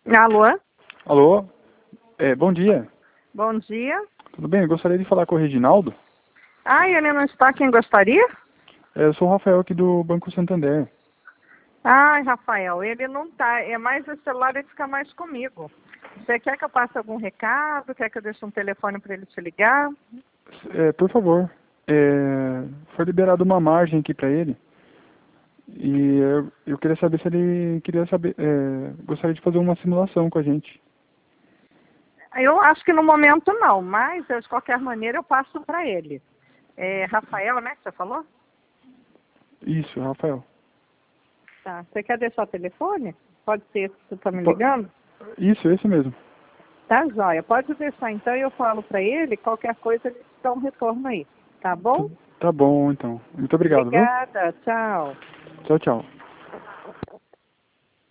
Alô? Alô? Bom dia. Bom dia. Tudo bem? Eu gostaria de falar com o Reginaldo. Ah, ele não está. Quem gostaria? Eu sou o Rafael aqui do Banco Santander. Ai, Rafael, ele não está. É mais o celular, ele fica mais comigo. Você quer que eu passe algum recado? Quer que eu deixe um telefone para ele te ligar? Por favor, foi liberada uma margem aqui para ele. E eu queria saber se ele queria saber, gostaria de fazer uma simulação com a gente. Eu acho que no momento não, mas de qualquer maneira eu passo para ele. É Rafael, né, que você falou? Isso, Rafael. Tá. Você quer deixar o telefone? Pode ser que você está me Po- ligando? Isso, esse mesmo. Tá, joia. Pode deixar então, eu falo para ele, qualquer coisa ele dá um retorno aí. Tá bom? Tá bom, então. Muito obrigado, viu? Obrigada. Tchau. Tchau, tchau.